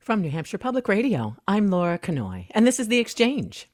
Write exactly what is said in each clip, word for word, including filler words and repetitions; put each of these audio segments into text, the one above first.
From New Hampshire Public Radio, I'm Laura Kanoy, and this is The Exchange.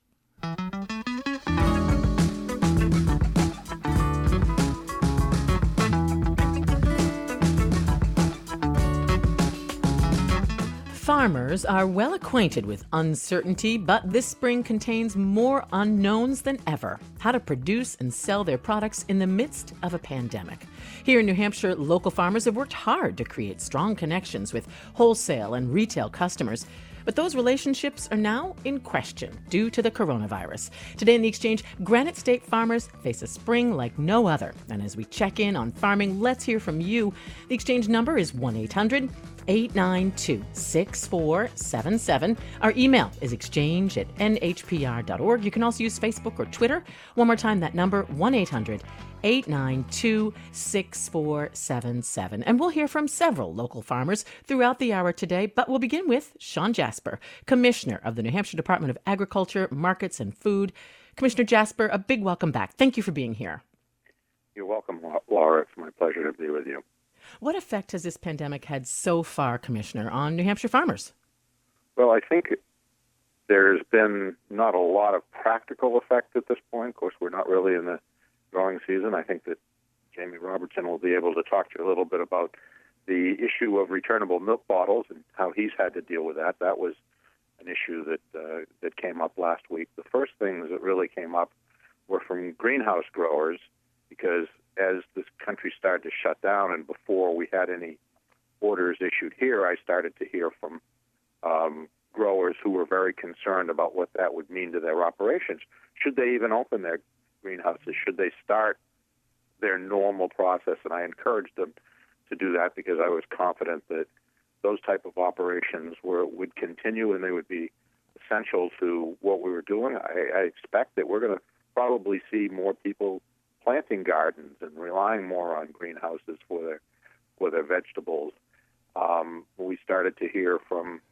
Farmers are well acquainted with uncertainty, but this spring contains more unknowns than ever. How to produce and sell their products in the midst of a pandemic. Here in New Hampshire, local farmers have worked hard to create strong connections with wholesale and retail customers. But those relationships are now in question due to the coronavirus. Today in The Exchange, Granite State farmers face a spring like no other. And as we check in on farming, let's hear from you. The Exchange number is one eight hundred eight nine two six four seven seven. Our email is exchange at n h p r dot org. You can also use Facebook or Twitter. One more time, that number, one eight hundred eight nine two six four seven seven. And we'll hear from several local farmers throughout the hour today, but we'll begin with Sean Jasper, Commissioner of the New Hampshire Department of Agriculture, Markets and Food. Commissioner Jasper, a big welcome back. Thank you for being here. You're welcome, Laura. It's my pleasure to be with you. What effect has this pandemic had so far, Commissioner, on New Hampshire farmers? Well, I think there's been not a lot of practical effect at this point. Of course, we're not really in the growing season. I think that Jamie Robertson will be able to talk to you a little bit about the issue of returnable milk bottles and how he's had to deal with that. That was an issue that uh, that came up last week. The first things that really came up were from greenhouse growers, because as this country started to shut down and before we had any orders issued here, I started to hear from um, growers who were very concerned about what that would mean to their operations. Should they even open their greenhouses? Should they start their normal process? And I encouraged them to do that because I was confident that those type of operations were would continue and they would be essential to what we were doing. I, I expect that we're going to probably see more people planting gardens and relying more on greenhouses for their for their vegetables. Um, we started to hear from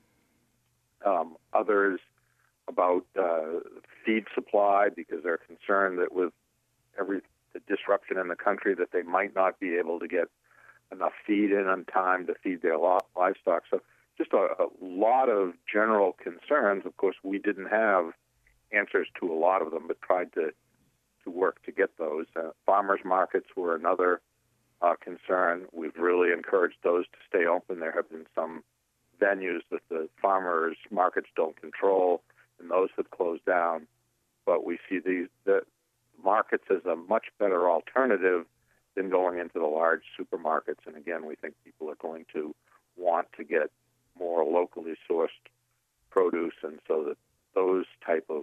um, others about uh, feed supply because they're concerned that with every the disruption in the country that they might not be able to get enough feed in on time to feed their livestock. So just a, a lot of general concerns. Of course, we didn't have answers to a lot of them, but tried to to work to get those. Uh, farmers markets were another uh, concern. We've really encouraged those to stay open. There have been some venues that the farmers markets don't control, and those have closed down. But we see these the markets as a much better alternative than going into the large supermarkets. And again, we think people are going to want to get more locally sourced produce, and so that those type of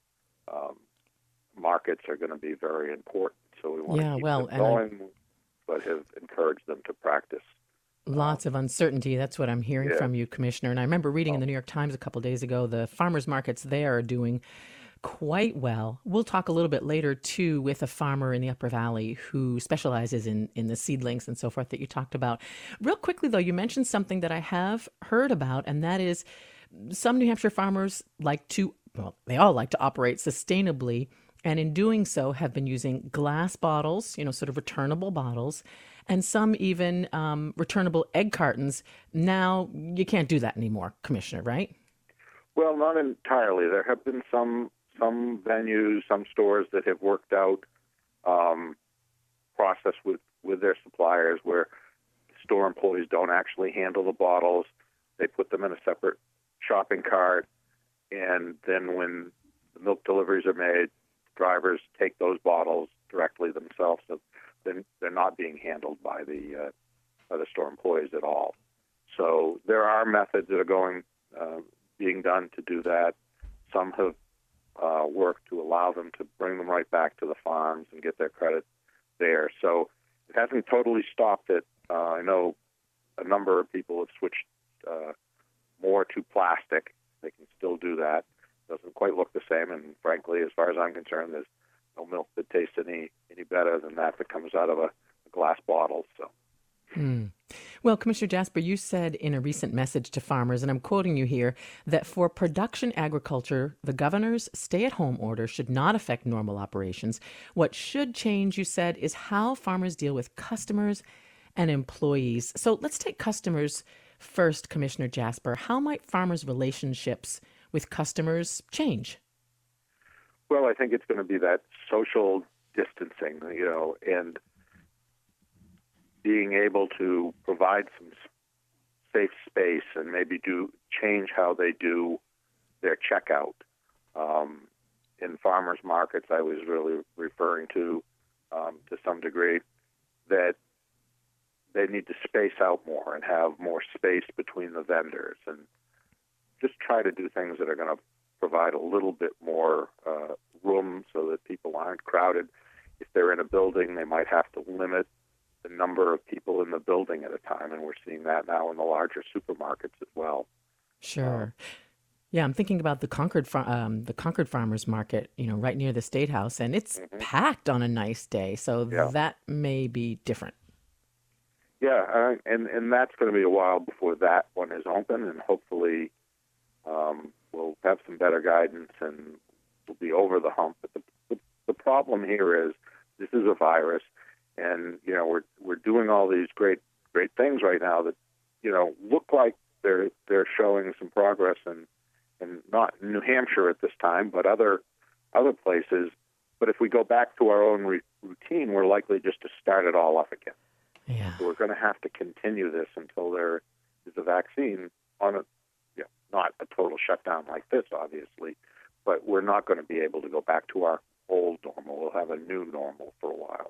um, markets are going to be very important. So we want yeah, to keep well, them going, I, but have encouraged them to practice. Lots of uncertainty. That's what I'm hearing yeah. from you, Commissioner. And I remember reading oh. in the New York Times a couple days ago, the farmers markets there are doing quite well. We'll talk a little bit later, too, with a farmer in the Upper Valley who specializes in, in the seedlings and so forth that you talked about. Real quickly, though, you mentioned something that I have heard about, and that is some New Hampshire farmers like to, well, they all like to operate sustainably, and in doing so have been using glass bottles, you know, sort of returnable bottles, and some even um, returnable egg cartons. Now, you can't do that anymore, Commissioner, right? Well, not entirely. There have been some some venues, some stores that have worked out um, process with, with their suppliers where store employees don't actually handle the bottles. They put them in a separate shopping cart, and then when the milk deliveries are made, drivers take those bottles directly themselves, so then they're not being handled by the uh, by the store employees at all. So there are methods that are going uh, being done to do that. Some have uh, worked to allow them to bring them right back to the farms and get their credit there. So it hasn't totally stopped it. Uh, I know a number of people have switched uh, more to plastic. They can still do that. Doesn't quite look the same, and frankly, as far as I'm concerned, there's no milk that tastes any any better than that that comes out of a, a glass bottle. So, hmm. Well, Commissioner Jasper, you said in a recent message to farmers, and I'm quoting you here, that for production agriculture, the governor's stay-at-home order should not affect normal operations. What should change, you said, is how farmers deal with customers and employees. So let's take customers First, Commissioner Jasper, how might farmers' relationships with customers change? Well, I think it's going to be that social distancing, you know, and being able to provide some safe space and maybe do change how they do their checkout. Um, in farmers markets, I was really referring to, um, to some degree, that they need to space out more and have more space between the vendors and just try to do things that are going to provide a little bit more uh, room so that people aren't crowded. If they're in a building, they might have to limit the number of people in the building at a time, and we're seeing that now in the larger supermarkets as well. Sure. Uh, yeah, I'm thinking about the Concord Far- um, the Concord Farmers Market, you know, right near the State House, and it's mm-hmm. packed on a nice day, so yeah. that may be different. Yeah, uh, and, and that's going to be a while before that one is open, and hopefully um, we'll have some better guidance and we'll be over the hump. But the, the, the problem here is this is a virus, and you know we're we're doing all these great great things right now that you know look like they're they're showing some progress, and and not New Hampshire at this time, but other other places. But if we go back to our own re- routine, we're likely just to start it all up again. Yeah. So we're going to have to continue this until there is a vaccine on a, you know, not a total shutdown like this, obviously, but we're not going to be able to go back to our old normal. We'll have a new normal for a while.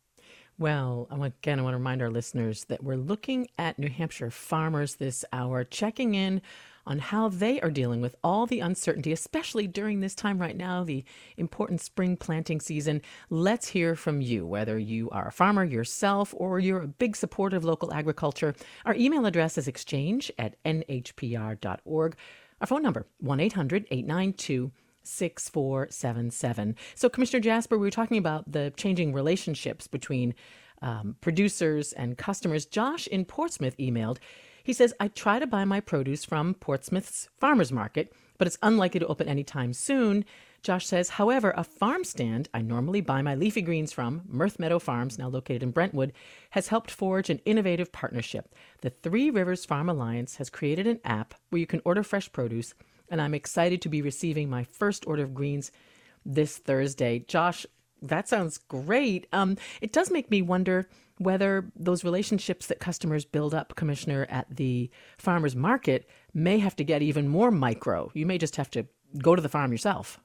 Well, again, I want to remind our listeners that we're looking at New Hampshire farmers this hour, checking in on how they are dealing with all the uncertainty, especially during this time right now, the important spring planting season. Let's hear from you, whether you are a farmer yourself or you're a big supporter of local agriculture. Our email address is exchange at n h p r dot org. Our phone number, one eight hundred eight nine two six four seven seven. So, Commissioner Jasper, we were talking about the changing relationships between um, producers and customers. Josh in Portsmouth emailed. He says, I try to buy my produce from Portsmouth's farmers market, but it's unlikely to open anytime soon. Josh says, however, a farm stand I normally buy my leafy greens from, Mirth Meadow Farms, now located in Brentwood, has helped forge an innovative partnership. The Three Rivers Farm Alliance has created an app where you can order fresh produce, and I'm excited to be receiving my first order of greens this Thursday. Josh, that sounds great. Um, it does make me wonder whether those relationships that customers build up, Commissioner, at the farmer's market may have to get even more micro. You may just have to go to the farm yourself.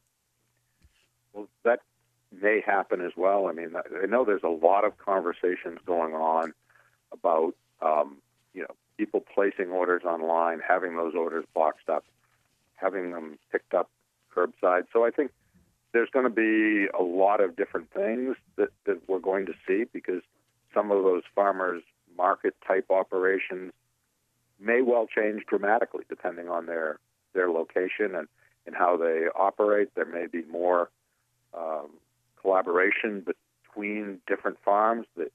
Well, that may happen as well. I mean, I know there's a lot of conversations going on about, um, you know, people placing orders online, having those orders boxed up, having them picked up curbside. So I think there's going to be a lot of different things that, that we're going to see, because some of those farmers market type operations may well change dramatically depending on their, their location and, and how they operate. There may be more um, collaboration between different farms that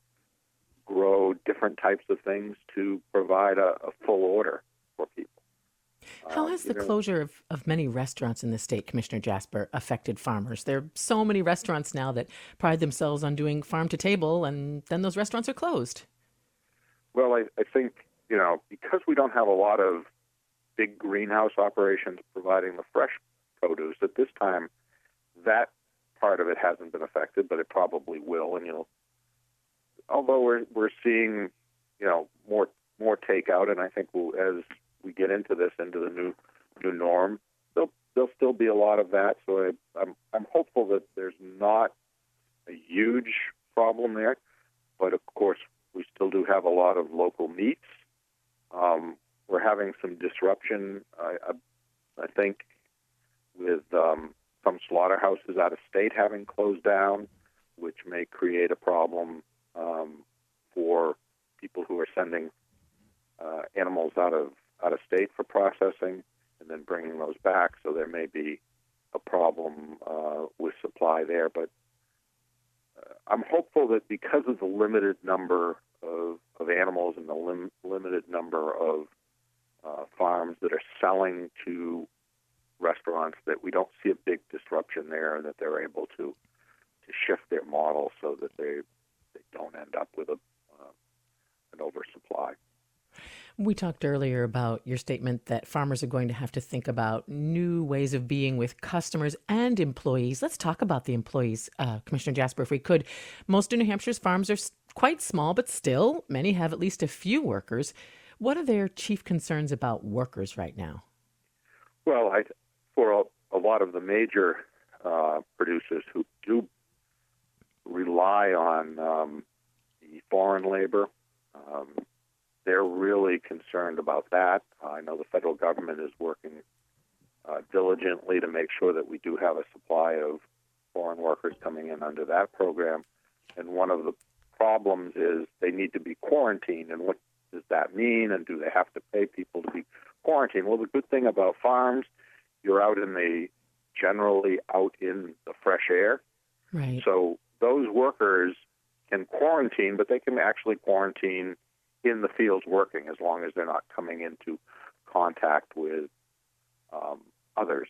grow different types of things to provide a, a full order for people. How has the closure of, of many restaurants in the state, Commissioner Jasper, affected farmers? There are so many restaurants now that pride themselves on doing farm to table, and then those restaurants are closed. Well, I, I think, you know, because we don't have a lot of big greenhouse operations providing the fresh produce at this time, that part of it hasn't been affected, but it probably will. And, you know, although we're we're seeing, you know, more more takeout, and I think we'll, as we get into this, into the new new norm, there'll, there'll still be a lot of that. So I, I'm I'm hopeful that there's not a huge problem there. But of course, we still do have a lot of local meats. Um, we're having some disruption, I, I, I think, with um, some slaughterhouses out of state having closed down, which may create a problem um, for people who are sending uh, animals out of out of state for processing and then bringing those back. So there may be a problem uh, with supply there. But uh, I'm hopeful that because of the limited number of, of animals and the lim- limited number of uh, farms that are selling to restaurants, that we don't see a big disruption there, and that they're able to to shift their model so that they they don't end up with a uh, an oversupply. We talked earlier about your statement that farmers are going to have to think about new ways of being with customers and employees. Let's talk about the employees, uh, Commissioner Jasper, if we could. Most of New Hampshire's farms are s- quite small, but still, many have at least a few workers. What are their chief concerns about workers right now? Well, I, for a, a lot of the major uh, producers who do rely on um, the foreign labor, um, they're really concerned about that. I know the federal government is working uh, diligently to make sure that we do have a supply of foreign workers coming in under that program. And one of the problems is they need to be quarantined. And what does that mean? And do they have to pay people to be quarantined? Well, the good thing about farms, you're out in the, generally out in the fresh air. Right. So those workers can quarantine, but they can actually quarantine in the fields working as long as they're not coming into contact with um, others.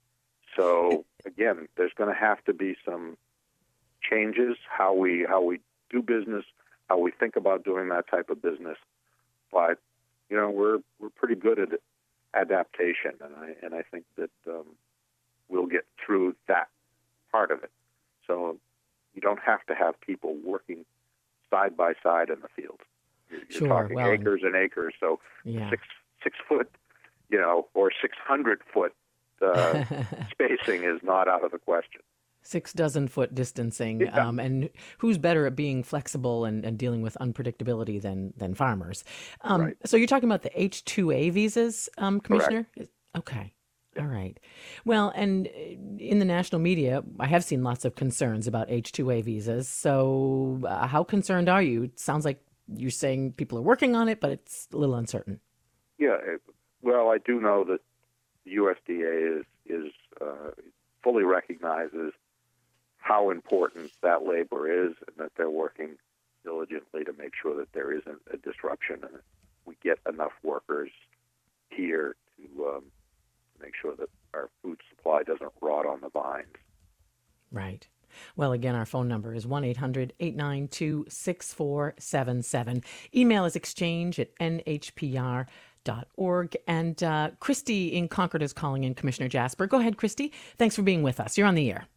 So again, there's going to have to be some changes how we how we do business, how we think about doing that type of business. But you know, we're we're pretty good at adaptation, and I and I think that um, we'll get through that part of it. So you don't have to have people working side by side in the field. You're, you're Sure. talking Well, acres and acres. So yeah. six six foot, you know, or six hundred foot uh, spacing is not out of the question. Six dozen foot distancing. Yeah. Um, and who's better at being flexible and, and dealing with unpredictability than than farmers? Um, Right. So you're talking about the H two A visas, um, Commissioner? Okay. All right. Well, and uh, in the national media, I have seen lots of concerns about H two A visas. So uh, how concerned are you? It sounds like you're saying people are working on it, but it's a little uncertain. Yeah. it- Well, I do know that the U S D A is is uh, fully recognizes how important that labor is, and that they're working diligently to make sure that there isn't a disruption and that we get enough workers here to um, make sure that our food supply doesn't rot on the vines. Right. Well, again, our phone number is one eight hundred eight nine two six four seven seven. Email is exchange at n h p r dot org. And uh, Christy in Concord is calling in, Commissioner Jasper. Go ahead, Christy. Thanks for being with us. You're on the air.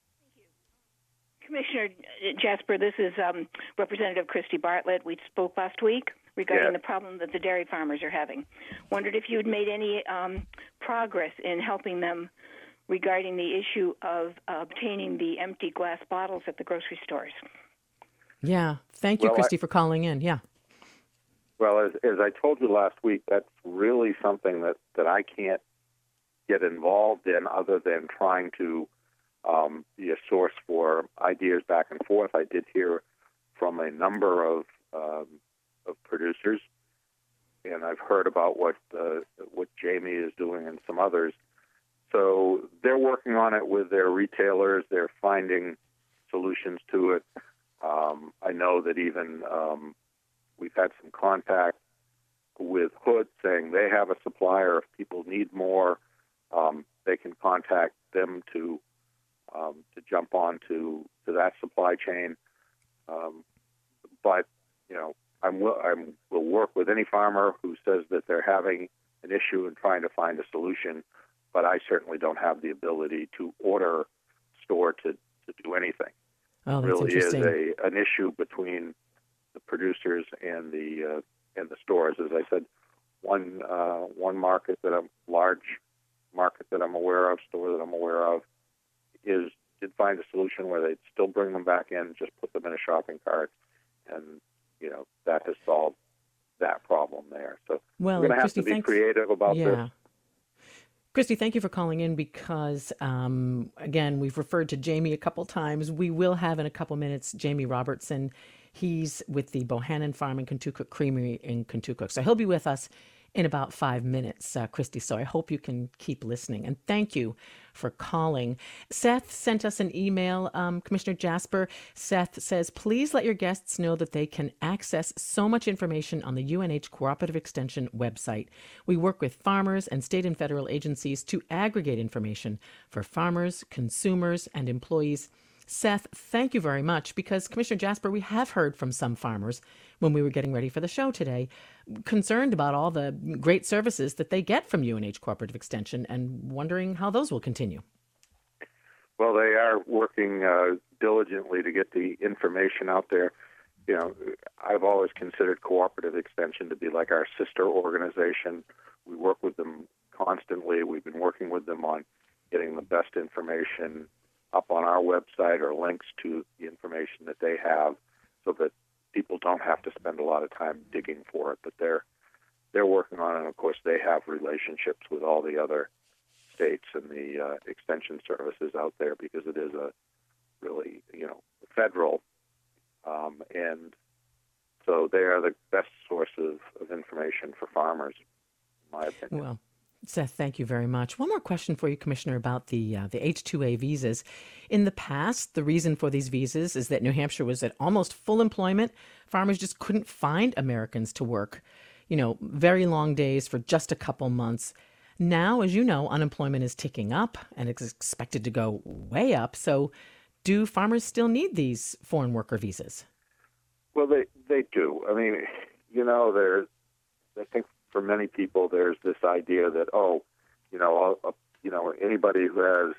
Commissioner Jasper, this is um, Representative Christy Bartlett. We spoke last week regarding Yeah. the problem that the dairy farmers are having. Wondered if you had made any um, progress in helping them regarding the issue of uh, obtaining the empty glass bottles at the grocery stores. Yeah. Thank you, Well, I- Christy, for calling in. Yeah. Well, as, as I told you last week, that's really something that, that I can't get involved in other than trying to um, be a source for ideas back and forth. I did hear from a number of um, of producers, and I've heard about what uh, what Jamie is doing and some others. So they're working on it with their retailers. They're finding solutions to it. Um, I know that even um, we've had some contact with Hood saying they have a supplier. If people need more, um, they can contact them to um, to jump on to, to that supply chain. Um, but, you know, I'm, will, I'm will work with any farmer who says that they're having an issue and trying to find a solution, but I certainly don't have the ability to order store to, to do anything. Oh, It that's really is interesting. a, an issue between the producers and the uh, and the stores. As I said, one uh, one market that I'm large market that I'm aware of, store that I'm aware of, is did find a solution where they'd still bring them back in, just put them in a shopping cart, and you know that has solved that problem there. So Well, we're going to have Christy, to be thanks. creative about Yeah. this. Christy, thank you for calling in because, um, again, we've referred to Jamie a couple times. We will have in a couple minutes Jamie Robertson. He's with the Bohannon Farm and Kentucook Creamery in Kentucook. So he'll be with us in about five minutes, uh, Christy. So I hope you can keep listening. And thank you for calling. Seth sent us an email, um, Commissioner Jasper. Seth says, please let your guests know that they can access so much information on the U N H Cooperative Extension website. We work with farmers and state and federal agencies to aggregate information for farmers, consumers, and employees. Seth, thank you very much because, Commissioner Jasper, we have heard from some farmers when we were getting ready for the show today, concerned about all the great services that they get from U N H Cooperative Extension and wondering how those will continue. Well, they are working uh, diligently to get the information out there. You know, I've always considered Cooperative Extension to be like our sister organization. We work with them constantly. We've been working with them on getting the best information up on our website or links to the information that they have so that people don't have to spend a lot of time digging for it. But they're they're working on it, and of course they have relationships with all the other states and the uh, extension services out there because it is a really, you know, federal, um, and so they are the best source of, of information for farmers, in my opinion. Well, Seth, thank you very much. One more question for you, Commissioner, about the uh, the H two A visas. In the past, the reason for these visas is that New Hampshire was at almost full employment. Farmers just couldn't find Americans to work. You know, very long days for just a couple months. Now, as you know, unemployment is ticking up and it's expected to go way up. So do farmers still need these foreign worker visas? Well, they, they do. I mean, you know, there's, I think for many people there's this idea that, oh, you know, uh, you know, anybody who has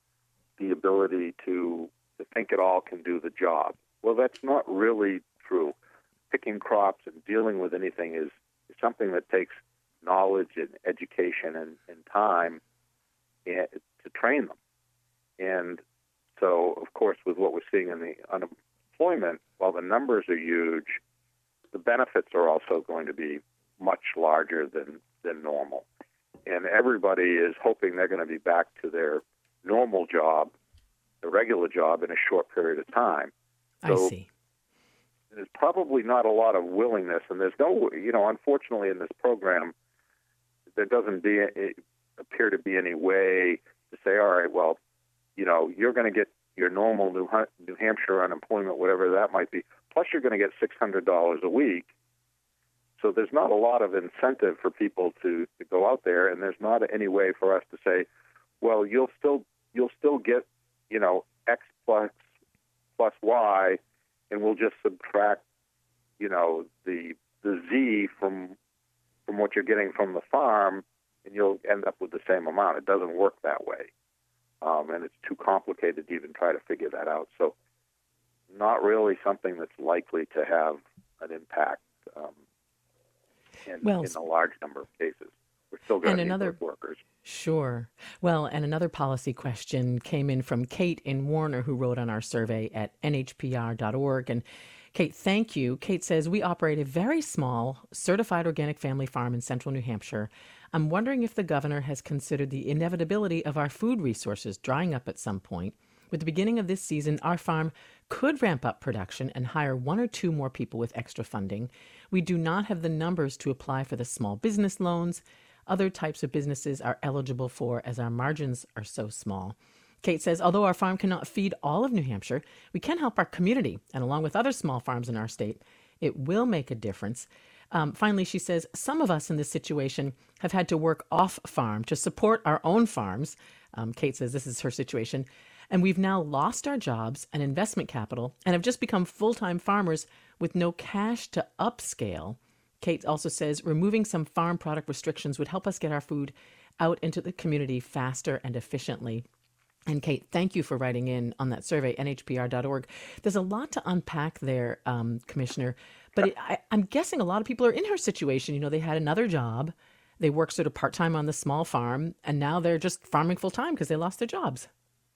the ability to, to think it all can do the job. Well, that's not really true. Picking crops and dealing with anything is, is something that takes knowledge and education and, and time and, to train them. And so, of course, with what we're seeing in the unemployment, while the numbers are huge, the benefits are also going to be much larger than, than normal. And everybody is hoping they're going to be back to their normal job, the regular job, in a short period of time. So I see. There's probably not a lot of willingness, and there's no, you know, unfortunately in this program, there doesn't be appear to be any way to say, all right, well, you know, you're going to get your normal New, New Hampshire unemployment, whatever that might be, plus you're going to get six hundred dollars a week. So there's not a lot of incentive for people to, to go out there, and there's not any way for us to say, well, you'll still you'll still get, you know, X plus plus Y, and we'll just subtract, you know, the the Z from from what you're getting from the farm, and you'll end up with the same amount. It doesn't work that way, um, and it's too complicated to even try to figure that out. So, not really something that's likely to have an impact um, in, well, in a large number of cases. We're still going to need another, those workers. Sure. Well, and another policy question came in from Kate in Warner, who wrote on our survey at N H P R dot org. And Kate, thank you. Kate says, we operate a very small certified organic family farm in central New Hampshire. I'm wondering if the governor has considered the inevitability of our food resources drying up at some point. With the beginning of this season, our farm could ramp up production and hire one or two more people with extra funding. We do not have the numbers to apply for the small business loans other types of businesses are eligible for, as our margins are so small. Kate says, although our farm cannot feed all of New Hampshire, we can help our community, and along with other small farms in our state, it will make a difference. Um, finally, she says, some of us in this situation have had to work off farm to support our own farms. Um, Kate says this is her situation. And we've now lost our jobs and investment capital and have just become full-time farmers with no cash to upscale. Kate also says removing some farm product restrictions would help us get our food out into the community faster and efficiently. And Kate, thank you for writing in on that survey, N H P R dot org. There's a lot to unpack there, um, Commissioner, but it, I, I'm guessing a lot of people are in her situation. You know, they had another job. They worked sort of part-time on the small farm, and now they're just farming full-time because they lost their jobs.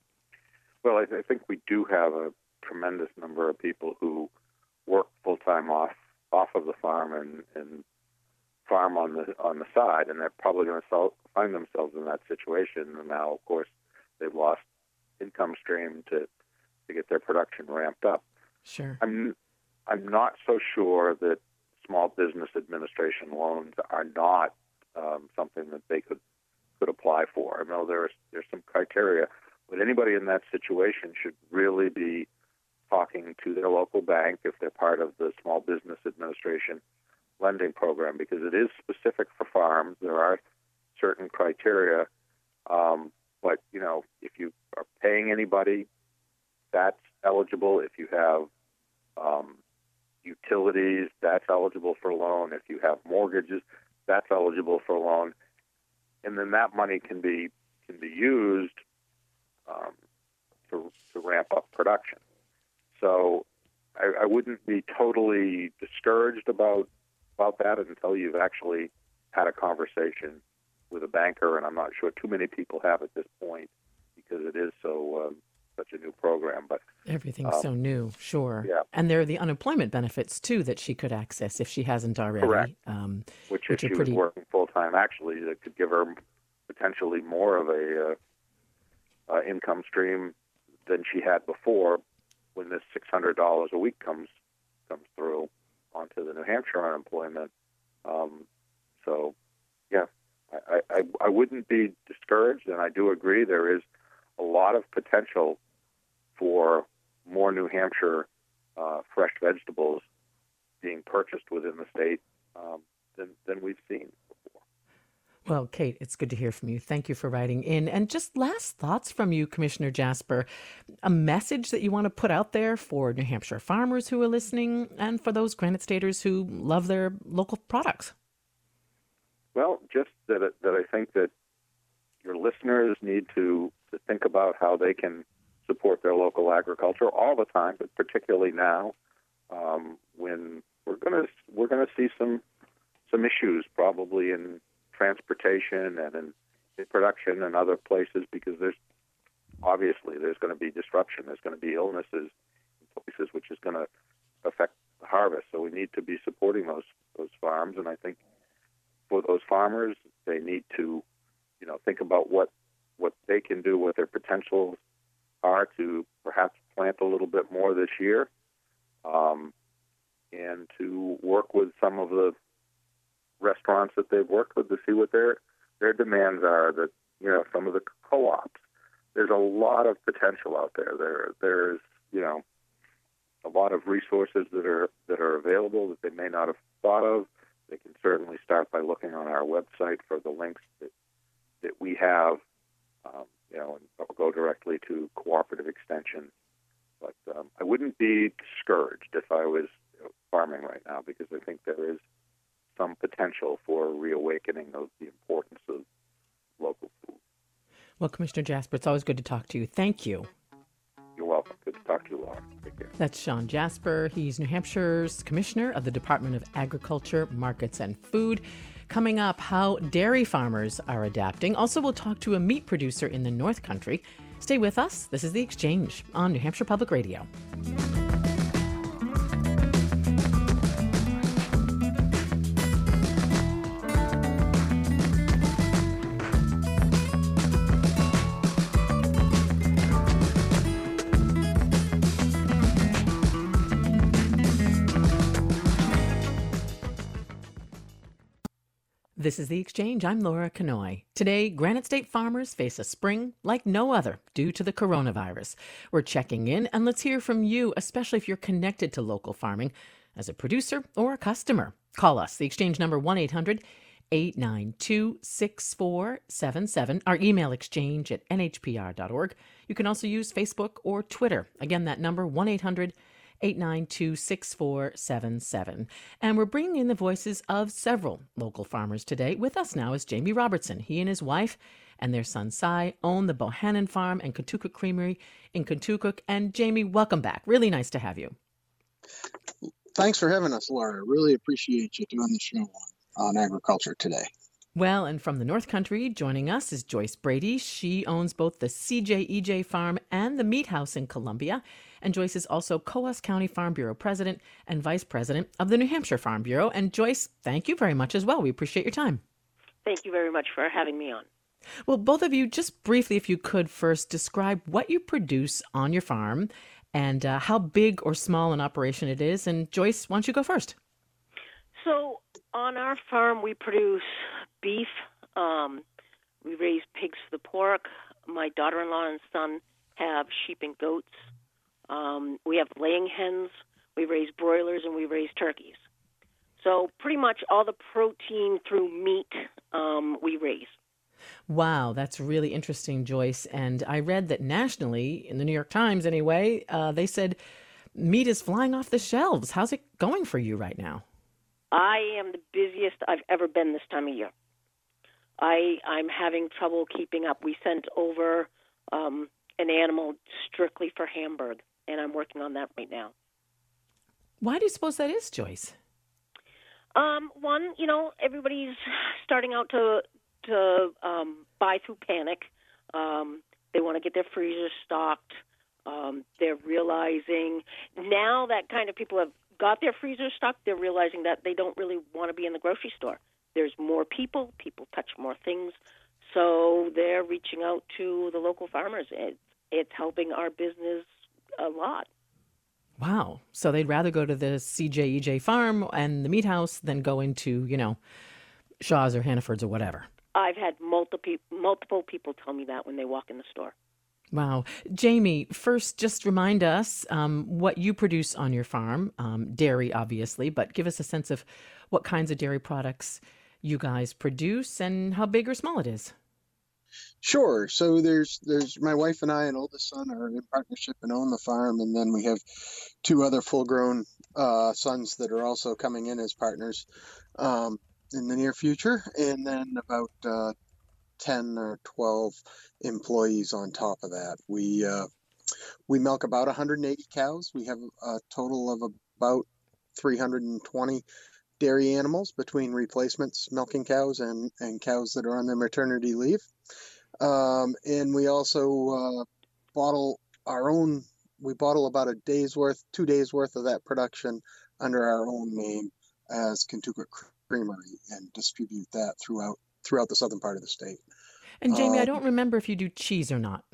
Well, I, I think we do have a tremendous number of people who work full-time off off of the farm and, and farm on the on the side, and they're probably going to find themselves in that situation. And now, of course, they've lost income stream to, to get their production ramped up. Sure. I'm I'm not so sure that Small Business Administration loans are not um, something that they could could apply for. I know there's there's some criteria, but anybody in that situation should really be talking to their local bank if they're part of the Small Business Administration lending program, because it is specific for farms. There are certain criteria, um, but you know, if you are paying anybody, that's eligible. If you have um, utilities, that's eligible for a loan. If you have mortgages, that's eligible for a loan. And then that money can be can be used um, to, to ramp up production. So I, I wouldn't be totally discouraged about about that until you've actually had a conversation with a banker, and I'm not sure too many people have at this point because it is so um, such a new program. But everything's um, so new, sure. Yeah. And there are the unemployment benefits too that she could access if she hasn't already. Correct. Um, which, which if are she pretty was working full time, actually, that could give her potentially more of a uh, uh, income stream than she had before when this six hundred dollars a week comes comes through onto the New Hampshire unemployment. Um, so, yeah, I, I, I wouldn't be discouraged, and I do agree there is a lot of potential for more New Hampshire uh, fresh vegetables being purchased within the state um, than, than we've seen before. Well, Kate, it's good to hear from you. Thank you for writing in. And just last thoughts from you, Commissioner Jasper, a message that you want to put out there for New Hampshire farmers who are listening and for those Granite Staters who love their local products. Well, just that, it, that I think that your listeners need to, to think about how they can support their local agriculture all the time, but particularly now um, when we're going to we're going to see some some issues probably in transportation and in, in production and other places, because there's obviously there's going to be disruption. There's going to be illnesses in places, which is going to affect the harvest. So we need to be supporting those those farms, and I think for those farmers, they need to, you know, think about what what they can do, what their potentials are to perhaps plant a little bit more this year, um, and to work with some of the restaurants that they've worked with to see what their their demands are. That, you know, some of the co-ops. There's a lot of potential out there. There there's you know a lot of resources that are that are available that they may not have thought of. They can certainly start by looking on our website for the links that that we have. Um, you know, and I'll go directly to Cooperative Extension. But um, I wouldn't be discouraged if I was farming right now, because I think there is some potential for reawakening of the importance of local food. Well, Commissioner Jasper, it's always good to talk to you. Thank you. You're welcome. Good to talk to you, Laura. Take care. That's Sean Jasper. He's New Hampshire's Commissioner of the Department of Agriculture, Markets, and Food. Coming up, how dairy farmers are adapting. Also, we'll talk to a meat producer in the North Country. Stay with us. This is The Exchange on New Hampshire Public Radio. This is The Exchange. I'm Laura Kanoy. Today, Granite State farmers face a spring like no other due to the coronavirus. We're checking in, and let's hear from you, especially if you're connected to local farming as a producer or a customer. Call us. The Exchange number one eight hundred eight nine two six four seven seven. Our email exchange at n h p r dot org. You can also use Facebook or Twitter. Again, that number one eight hundred eight nine two six four seven seven. And we're bringing in the voices of several local farmers today. With us now is Jamie Robertson. He and his wife and their son Cy own the Bohannon Farm and Contoocook Creamery in Contoocook. And Jamie, welcome back. Really nice to have you. Thanks for having us, Laura. Really appreciate you doing the show on, on agriculture today. Well, and from the North Country, joining us is Joyce Brady. She owns both the C J E J Farm and the Meat House in Columbia. And Joyce is also Coos County Farm Bureau President and Vice President of the New Hampshire Farm Bureau. And Joyce, thank you very much as well. We appreciate your time. Thank you very much for having me on. Well, both of you, just briefly, if you could first describe what you produce on your farm and uh, how big or small an operation it is. And Joyce, why don't you go first? So on our farm, we produce beef. Um, we raise pigs for the pork. My daughter-in-law and son have sheep and goats. Um, we have laying hens. We raise broilers, and we raise turkeys. So pretty much all the protein through meat um, we raise. Wow, that's really interesting, Joyce. And I read that nationally, in the New York Times anyway, uh, they said meat is flying off the shelves. How's it going for you right now? I am the busiest I've ever been this time of year. I I'm having trouble keeping up. We sent over um, an animal strictly for Hamburg, and I'm working on that right now. Why do you suppose that is, Joyce? Um, one, you know, everybody's starting out to to um, buy through panic. Um, they want to get their freezers stocked. Um, they're realizing now that kind of people have got their freezers stocked, they're realizing that they don't really want to be in the grocery store. There's more people. People touch more things. So they're reaching out to the local farmers. It's, it's helping our business a lot. Wow. So they'd rather go to the C J E J farm and the meat house than go into, you know, Shaw's or Hannaford's or whatever. I've had multiple multiple people tell me that when they walk in the store. Wow. Jamie, first, just remind us um, what you produce on your farm. Um, dairy, obviously, but give us a sense of what kinds of dairy products you guys produce and how big or small it is. Sure. So there's there's my wife and I and oldest son are in partnership and own the farm, and then we have two other full-grown uh, sons that are also coming in as partners um, in the near future, and then about uh, ten or twelve employees on top of that. We uh, we milk about one hundred eighty cows. We have a total of about three hundred twenty dairy animals between replacements, milking cows, and, and cows that are on their maternity leave. Um, and we also uh, bottle our own, we bottle about a day's worth, two days worth of that production under our own name as Kentucky Creamery and distribute that throughout throughout the southern part of the state. And Jamie, Um, I don't remember if you do cheese or not.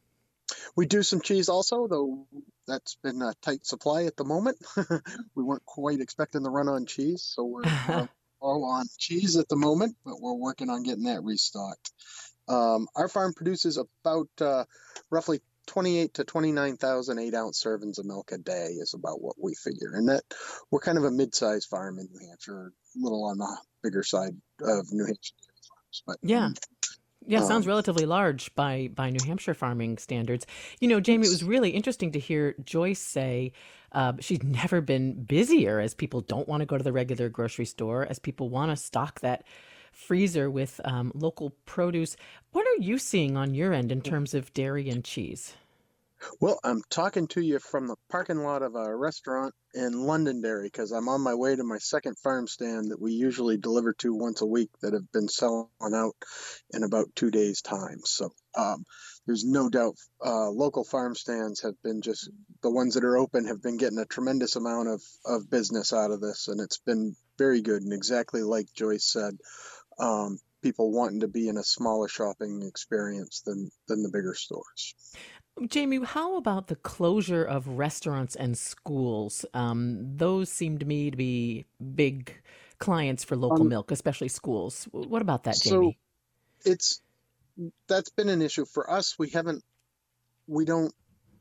We do some cheese also, though that's been a tight supply at the moment. We weren't quite expecting the run on cheese, so we're uh, all on cheese at the moment, but we're working on getting that restocked. Um, our farm produces about uh, roughly twenty-eight to twenty-nine thousand eight ounce servings of milk a day is about what we figure. And that we're kind of a mid-sized farm in New Hampshire, a little on the bigger side of New Hampshire dairy farms. But Yeah. um, Yeah, sounds um, relatively large by by New Hampshire farming standards. You know, Jamie, it was really interesting to hear Joyce say uh, she's never been busier as people don't want to go to the regular grocery store, as people want to stock that freezer with um, local produce. What are you seeing on your end in terms of dairy and cheese? Well, I'm talking to you from the parking lot of a restaurant in Londonderry because I'm on my way to my second farm stand that we usually deliver to once a week that have been selling out in about two days' time. So um, there's no doubt uh, local farm stands have been just the ones that are open have been getting a tremendous amount of, of business out of this, and it's been very good. And exactly like Joyce said, um, people wanting to be in a smaller shopping experience than than the bigger stores. Jamie, how about the closure of restaurants and schools? Um, those seem to me to be big clients for local Um, milk, especially schools. What about that, so Jamie? it's that's been an issue for us. We haven't, we don't,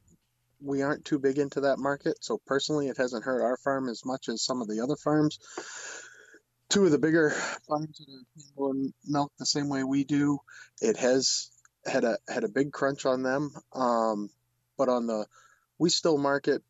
we aren't too big into that market. So personally, it hasn't hurt our farm as much as some of the other farms. Two of the bigger farms that are handling milk the same way we do, it has had a had a big crunch on them. Um, but on the, we still market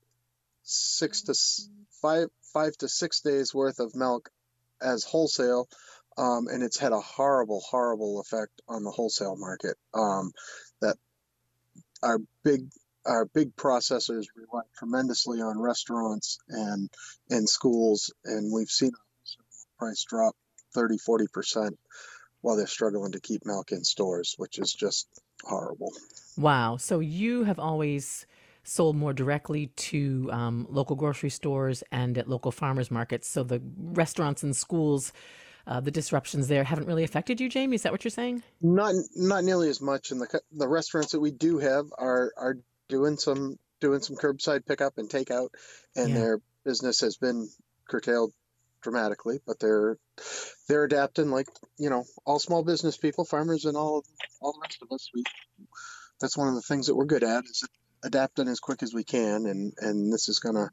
six to s- five five to six days worth of milk as wholesale, um, and it's had a horrible, horrible effect on the wholesale market. Um, that our big our big processors rely tremendously on restaurants and and schools, and we've seen our price drop thirty, forty percent while they're struggling to keep milk in stores, which is just horrible. Wow. So you have always sold more directly to um, local grocery stores and at local farmers markets. So the restaurants and schools, uh, the disruptions there haven't really affected you, Jamie? Is that what you're saying? Not not nearly as much, and the cu- the restaurants that we do have are are doing some doing some curbside pickup and takeout, and Yeah. their business has been curtailed dramatically, but they're they're adapting like, you know, all small business people, farmers, and all all the rest of us. We that's one of the things that we're good at is adapting as quick as we can, and and this is gonna,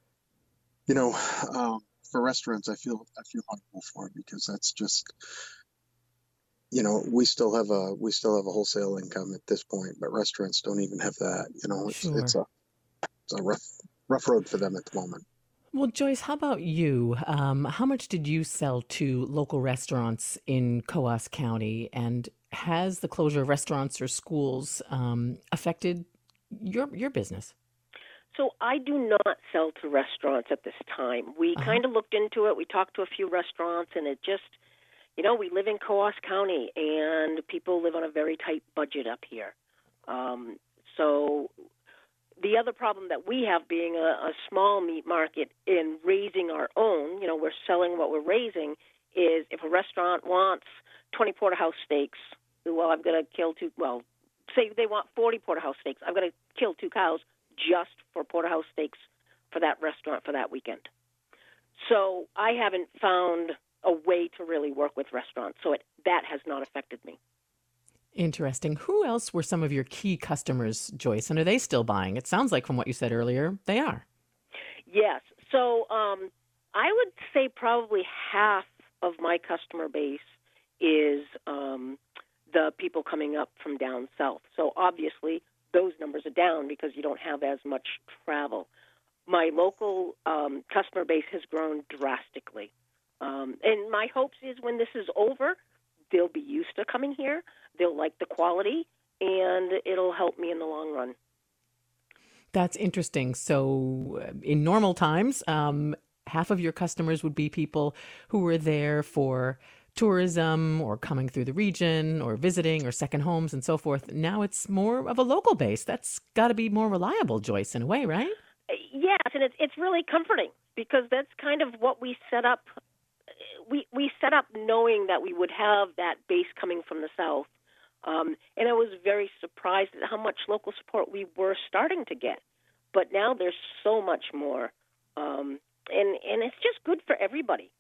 you know, um, for restaurants, I feel I feel horrible for it because that's just you know, we still have a we still have a wholesale income at this point, but restaurants don't even have that. You know, it's it's Sure. a it's a rough rough road for them at the moment. Well, Joyce, how about you? Um, how much did you sell to local restaurants in Coos County? And has the closure of restaurants or schools um, affected your your business? So I do not sell to restaurants at this time. We Uh-huh. kind of looked into it. We talked to a few restaurants, and it just, you know, we live in Coos County, and people live on a very tight budget up here. Um, so the other problem that we have being a, a small meat market in raising our own, you know, we're selling what we're raising, is if a restaurant wants twenty porterhouse steaks, well, I'm going to kill two, well, say they want forty porterhouse steaks, I'm going to kill two cows just for porterhouse steaks for that restaurant for that weekend. So I haven't found a way to really work with restaurants, so it, that has not affected me. Interesting. Who else were some of your key customers, Joyce? And are they still buying? It sounds like from what you said earlier, they are. Yes. So um, I would say probably half of my customer base is um, the people coming up from down south. So obviously those numbers are down because you don't have as much travel. My local um, customer base has grown drastically. Um, and my hopes is when this is over, they'll be used to coming here, they'll like the quality, and it'll help me in the long run. That's interesting. So, uh, in normal times, um, half of your customers would be people who were there for tourism or coming through the region or visiting or second homes and so forth. Now it's more of a local base. That's got to be more reliable, Joyce, in a way, right? Yes, and it's it's really comforting because that's kind of what we set up. We we set up knowing that we would have that base coming from the south, um, and I was very surprised at how much local support we were starting to get. But now there's so much more, um, and and it's just good for everybody.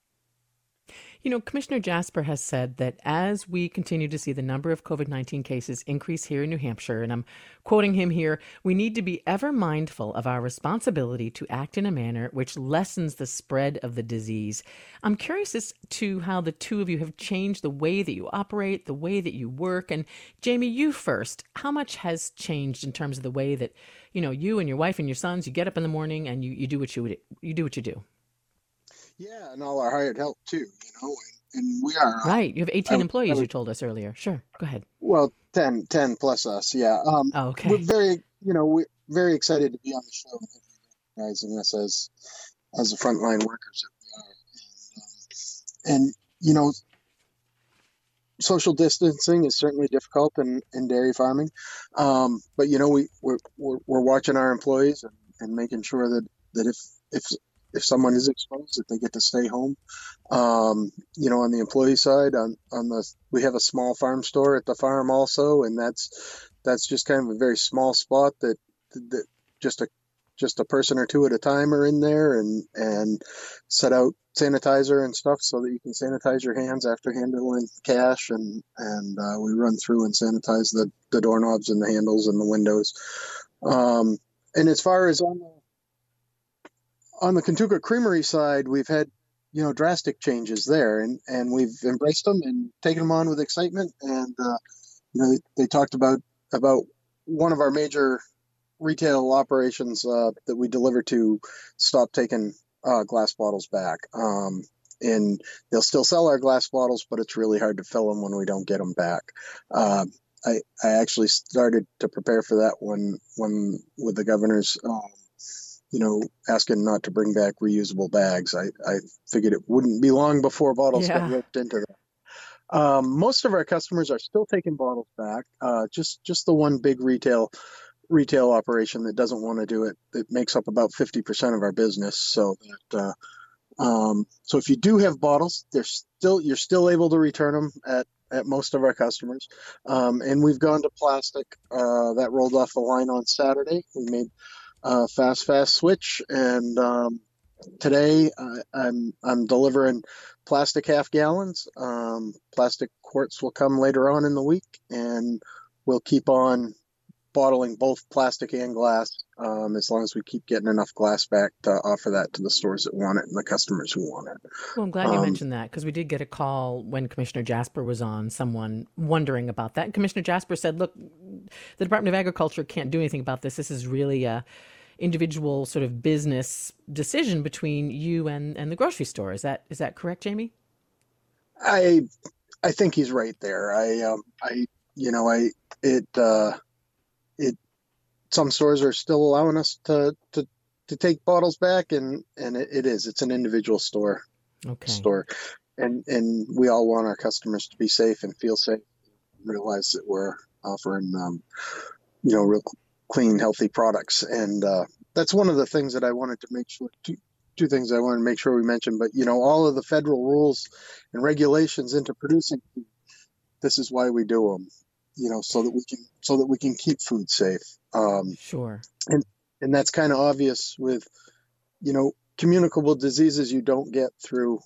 You know, Commissioner Jasper has said that as we continue to see the number of COVID nineteen cases increase here in New Hampshire, and I'm quoting him here, we need to be ever mindful of our responsibility to act in a manner which lessens the spread of the disease. I'm curious as to how the two of you have changed the way that you operate, the way that you work. And Jamie, you first, how much has changed in terms of the way that, you know, you and your wife and your sons, you get up in the morning and you, you do what you would, you do what you do? Yeah, and all our hired help too, you know, and, and we are, uh, Right. You have I eighteen would, I employees, you would, told us earlier. Sure. Go ahead. well, ten, ten plus us, yeah. Um, Oh, we're okay. very, you know, we're very excited to be on the show and recognizing us as as the frontline workers that we are. And, um, and you know, social distancing is certainly difficult in, in dairy farming, um, but you know, we we're, we're, we're watching our employees and, and making sure that that if if if someone is exposed, that they get to stay home. Um, you know, on the employee side, on on the we have a small farm store at the farm also, and that's that's just kind of a very small spot that that just a just a person or two at a time are in there and and set out sanitizer and stuff so that you can sanitize your hands after handling cash, and and uh, we run through and sanitize the the doorknobs and the handles and the windows. Um, and as far as on the on the Kentuka Creamery side, we've had, you know, drastic changes there, and, and we've embraced them and taken them on with excitement. And, uh, you know, they, they talked about, about one of our major retail operations uh, that we deliver to stop taking uh, glass bottles back. Um, and they'll still sell our glass bottles, but it's really hard to fill them when we don't get them back. Uh, I, I actually started to prepare for that when, when with the governor's, um, you know, asking not to bring back reusable bags. I, I figured it wouldn't be long before bottles got Yeah. roped into that. Um, most of our customers are still taking bottles back. Uh, just just the one big retail retail operation that doesn't want to do it. It makes up about fifty percent of our business. So that uh, um, so if you do have bottles, they're still you're still able to return them at at most of our customers. Um, and we've gone to plastic. Uh, that rolled off the line on Saturday. We made uh, fast, fast switch. And um, today uh, I'm I'm delivering plastic half gallons. Um, plastic quarts will come later on in the week, and we'll keep on bottling both plastic and glass Um, as long as we keep getting enough glass back to offer that to the stores that want it and the customers who want it. Well, I'm glad you Um, mentioned that because we did get a call when Commissioner Jasper was on, someone wondering about that. And Commissioner Jasper said, look, the Department of Agriculture can't do anything about this. This is really a individual sort of business decision between you and, and the grocery store. Is that is that correct, Jamie? I I think he's right there. I um I you know I it uh it some stores are still allowing us to to, to take bottles back, and and it, it is it's an individual store Okay. store, and and we all want our customers to be safe and feel safe, realize that we're offering um you know real clean, healthy products, and uh, that's one of the things that I wanted to make sure. Two, two things I wanted to make sure we mentioned, but you know, all of the federal rules and regulations into producing food. This is why we do them, you know, so that we can so that we can keep food safe. Um, Sure. and and that's kind of obvious with, you know, communicable diseases you don't get through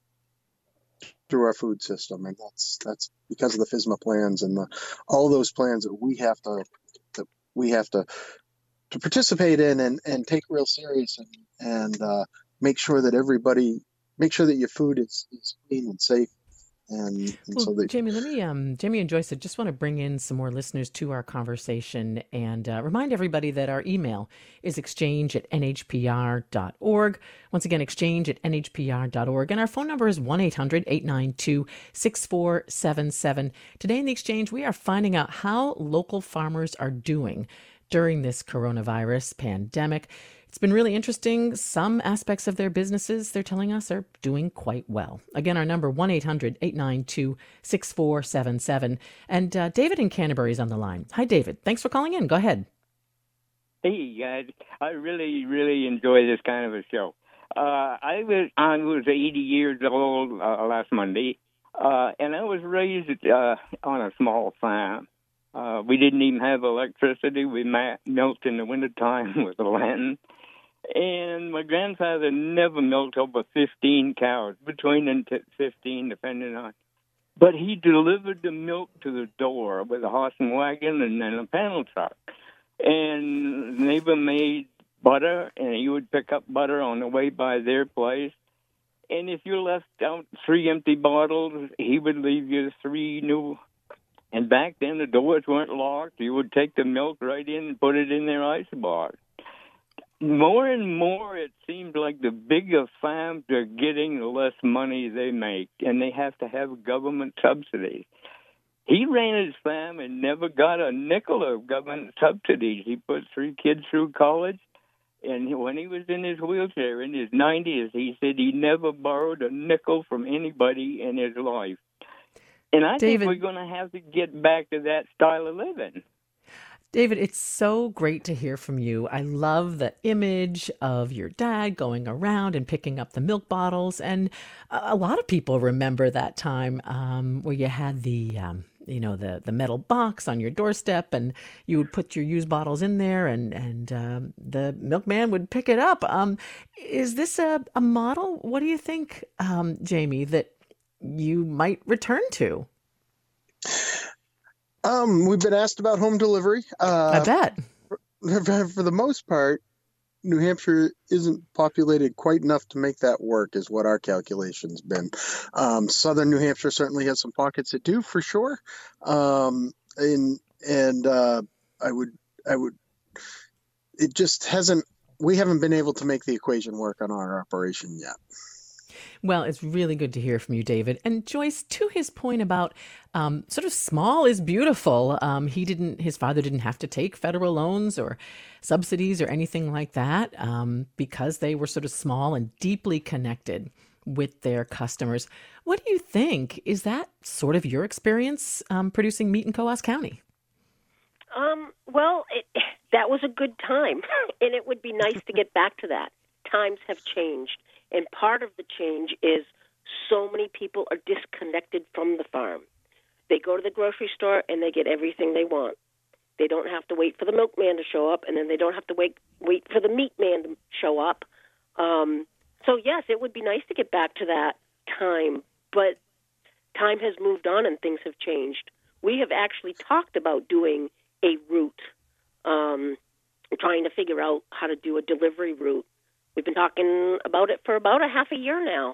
through our food system, and that's that's because of the FSMA plans and the all those plans that we have to. that we have to to participate in and, and take real serious, and, and uh, make sure that everybody, make sure that your food is, is clean and safe. And, and Well, so that, Jamie, let me, um, Jamie and Joyce, I just want to bring in some more listeners to our conversation and uh, remind everybody that our email is exchange at n h p r dot org. Once again, exchange at n h p r dot org. And our phone number is one eight hundred eight nine two six four seven seven. Today in the Exchange, we are finding out how local farmers are doing during this coronavirus pandemic. It's been really interesting. Some aspects of their businesses, they're telling us, are doing quite well. Again, our number, one eight hundred eight nine two six four seven seven. And uh, David in Canterbury is on the line. Hi, David. Thanks for calling in. Go ahead. Hey, guys. I really, really enjoy this kind of a show. Uh, I was I was eighty years old uh, last Monday, uh, and I was raised uh, on a small farm. Uh, we didn't even have electricity. We ma- milked in the wintertime with a lantern. And my grandfather never milked over fifteen cows, between and t- fifteen, depending on. But he delivered the milk to the door with a horse and wagon and then a panel truck. And the neighbor made butter, and he would pick up butter on the way by their place. And if you left out three empty bottles, he would leave you three new. And back then, the doors weren't locked. You would take the milk right in and put it in their ice box. More and more, it seems like the bigger farms are getting the less money they make, and they have to have government subsidies. He ran his farm and never got a nickel of government subsidies. He put three kids through college, and when he was in his wheelchair in his nineties, he said he never borrowed a nickel from anybody in his life. And I David, think we're going to have to get back to that style of living. David, it's so great to hear from you. I love the image of your dad going around and picking up the milk bottles. And a, a lot of people remember that time um, where you had the, um, you know, the, the metal box on your doorstep, and you would put your used bottles in there, and, and um, the milkman would pick it up. Um, is this a, a model? What do you think, um, Jamie, that you might return to? um, we've been asked about home delivery. Uh, I bet. For, for the most part, New Hampshire isn't populated quite enough to make that work, is what our calculation's been. Um, Southern New Hampshire certainly has some pockets that do, for sure. Um, and and uh, I would I would it just hasn't. We haven't been able to make the equation work on our operation yet. Well, it's really good to hear from you, David. And Joyce, to his point about um, sort of small is beautiful. Um, he didn't, his father didn't have to take federal loans or subsidies or anything like that um, because they were sort of small and deeply connected with their customers. What do you think? Is that sort of your experience um, producing meat in Coos County? Um, well, it, that was a good time, and it would be nice to get back to that. Times have changed. And part of the change is so many people are disconnected from the farm. They go to the grocery store and they get everything they want. They don't have to wait for the milkman to show up, and then they don't have to wait wait for the meat man to show up. Um, so, yes, it would be nice to get back to that time, but time has moved on and things have changed. We have actually talked about doing a route um, we're trying to figure out how to do a delivery route. We've been talking about it for about a half a year now.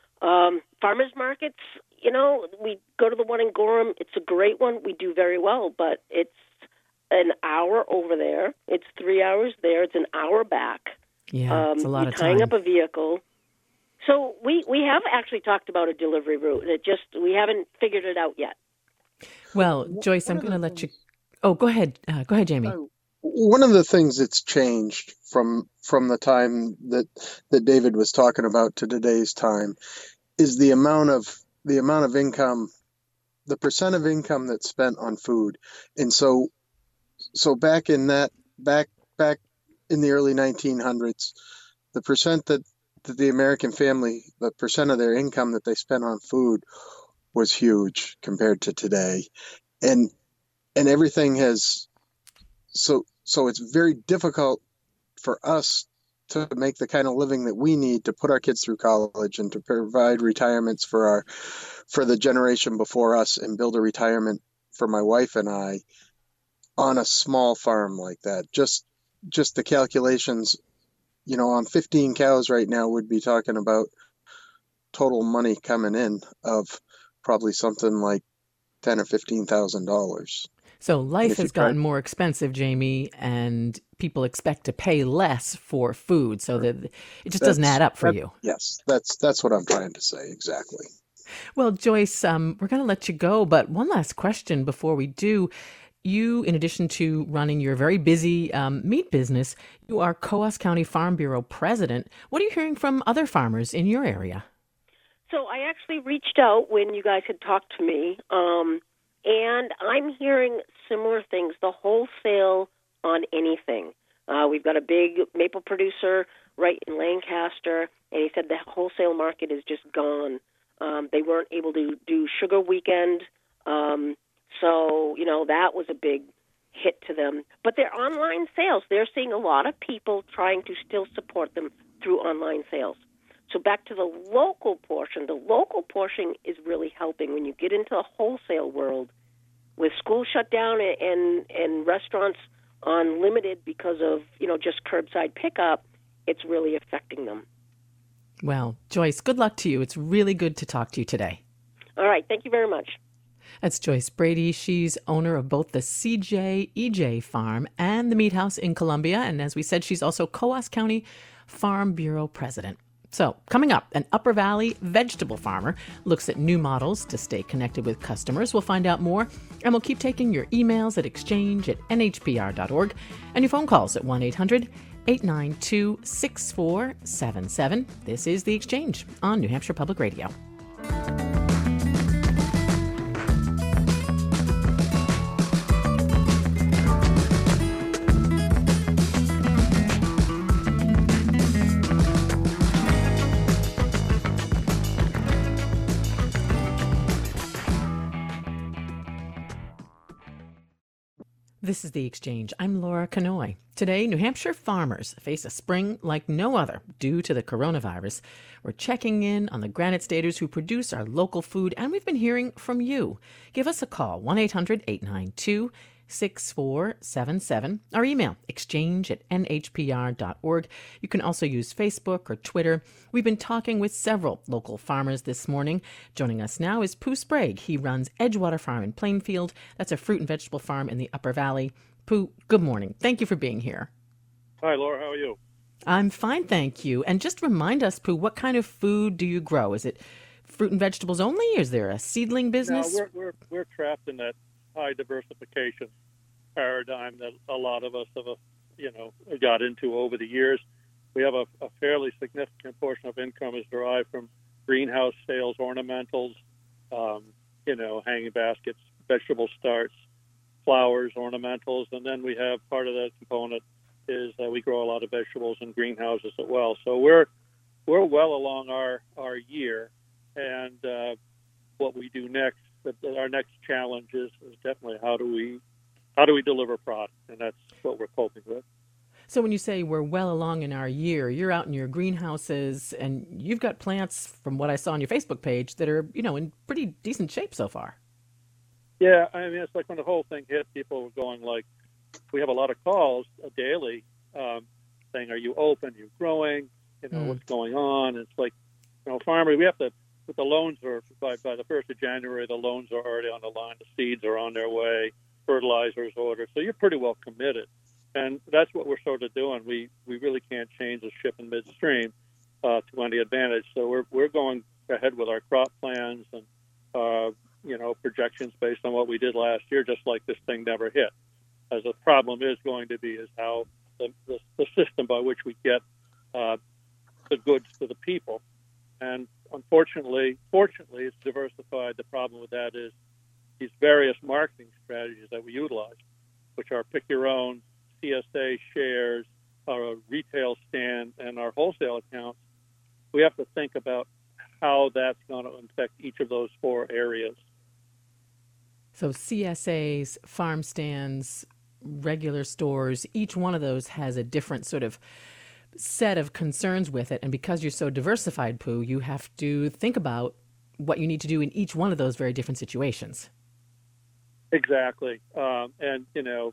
Um, farmers markets, you know, we go to the one in Gorham. It's a great one. We do very well, but it's an hour over there. It's three hours there. It's an hour back. Yeah, um, it's a lot you're of tying time. up a vehicle. So we, we have actually talked about a delivery route. It just we haven't figured it out yet. Well, Joyce, I'm One of going to the let you. things- Oh, go ahead. Uh, go ahead, Jamie. Uh, One of the things that's changed from from the time that that David was talking about to today's time is the amount of the amount of income, the percent of income that's spent on food. And so so back in that back back in the early nineteen hundreds, the percent that, that the American family, the percent of their income that they spent on food was huge compared to today. And and everything has so so it's very difficult for us to make the kind of living that we need to put our kids through college and to provide retirements for our for the generation before us and build a retirement for my wife and I on a small farm like that. Just just the calculations, you know, on fifteen cows right now would be talking about total money coming in of probably something like ten or fifteen thousand dollars. So life if you has try- gotten more expensive, Jamie, and people expect to pay less for food, so that it just doesn't That's- add up for that- you. Yes, that's that's what I'm trying to say exactly. Well, Joyce, um, we're going to let you go, but one last question before we do. You, in addition to running your very busy um, meat business, you are Coos County Farm Bureau president. What are you hearing from other farmers in your area? So I actually reached out when you guys had talked to me, um, and I'm hearing similar things. The wholesale on anything. Uh, we've got a big maple producer right in Lancaster, and he said the wholesale market is just gone. Um, they weren't able to do Sugar Weekend, um, so, you know, that was a big hit to them. But their online sales, they're seeing a lot of people trying to still support them through online sales. So back to the local portion, the local portion is really helping. When you get into the wholesale world, with schools shut down and, and restaurants on limited because of, you know, just curbside pickup, it's really affecting them. Well, Joyce, good luck to you. It's really good to talk to you today. All right. Thank you very much. That's Joyce Brady. She's owner of both the C J E J Farm and the Meat House in Columbia. And as we said, she's also Coos County Farm Bureau president. So coming up, an Upper Valley vegetable farmer looks at new models to stay connected with customers. We'll find out more, and we'll keep taking your emails at exchange at n h p r dot org and your phone calls at one eight hundred eight nine two six four seven seven. This is The Exchange on New Hampshire Public Radio. This is The Exchange. I'm Laura Canoy. Today, New Hampshire farmers face a spring like no other due to the coronavirus. We're checking in on the Granite Staters who produce our local food, and we've been hearing from you. Give us a call, one eight hundred eight nine two six four seven seven. Our email, exchange at n h p r dot org. You can also use Facebook or Twitter. We've been talking with several local farmers this morning. Joining us now is Pooh Sprague. He runs Edgewater Farm in Plainfield. That's a fruit and vegetable farm in the Upper Valley. Pooh, good morning. Thank you for being here. Hi, Laura. How are you? I'm fine, thank you. And just remind us, Pooh, what kind of food do you grow? Is it fruit and vegetables only? Is there a seedling business? No, we're, we're, we're trapped in that high diversification paradigm that a lot of us have, uh, you know, got into over the years. We have a, a fairly significant portion of income is derived from greenhouse sales, ornamentals, um, you know, hanging baskets, vegetable starts, flowers, ornamentals, and then we have part of that component is that we grow a lot of vegetables in greenhouses as well. So we're we're well along our, our year, and uh, what we do next, our next challenge is, is definitely how do we how do we deliver product, and that's what we're coping with. So when you say we're well along in our year, you're out in your greenhouses and you've got plants, from what I saw on your Facebook page, that are, you know, in pretty decent shape so far. Yeah, I mean, it's like when the whole thing hit, people were going like, we have a lot of calls uh, daily um, saying, "Are you open? Are you growing? You know, Mm. what's going on?" And it's like, you know, farmers, we have to. But the loans are by by the first of January. The loans are already on the line. The seeds are on their way. Fertilizers ordered. So you're pretty well committed, and that's what we're sort of doing. We we really can't change the shipping midstream uh, to any advantage. So we're we're going ahead with our crop plans and uh, you know projections based on what we did last year. Just like this thing never hit. As the problem is going to be is how the the, the system by which we get uh, the goods to the people. And unfortunately, fortunately, it's diversified. The problem with that is these various marketing strategies that we utilize, which are pick your own, C S A shares, our retail stand, and our wholesale accounts. We have to think about how that's going to affect each of those four areas. So C S As, farm stands, regular stores, each one of those has a different sort of set of concerns with it. And because you're so diversified, Pooh, you have to think about what you need to do in each one of those very different situations. Exactly. Um, and, you know,